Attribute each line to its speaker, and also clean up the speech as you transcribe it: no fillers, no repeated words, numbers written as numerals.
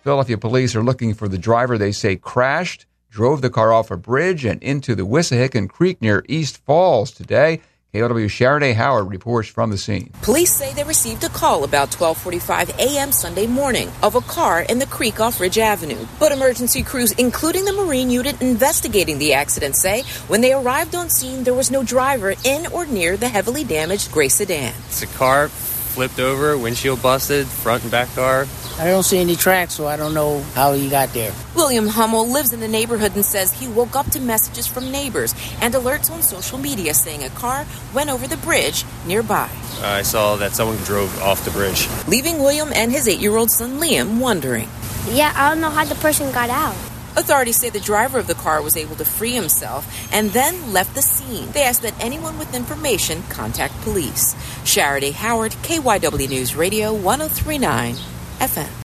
Speaker 1: Philadelphia police are looking for the driver they say crashed, drove the car off a bridge and into the Wissahickon Creek near East Falls today. KOW Sharaday Howard reports from the scene.
Speaker 2: Police say they received a call about 12:45 a.m. Sunday morning of a car in the creek off Ridge Avenue. But emergency crews, including the Marine unit investigating the accident, say when they arrived on scene, there was no driver in or near the heavily damaged gray sedan.
Speaker 3: It's a car flipped over, windshield busted, front and back car.
Speaker 4: I don't see any tracks, so I don't know how he got there.
Speaker 2: William Hummel lives in the neighborhood and says he woke up to messages from neighbors and alerts on social media saying a car went over the bridge nearby.
Speaker 3: I saw that someone drove off the bridge,
Speaker 2: leaving William and his 8-year-old son Liam wondering.
Speaker 5: Yeah, I don't know how the person got out.
Speaker 2: Authorities say the driver of the car was able to free himself and then left the scene. They ask that anyone with information contact police. Sharaday Howard, KYW News Radio 103.9 FM.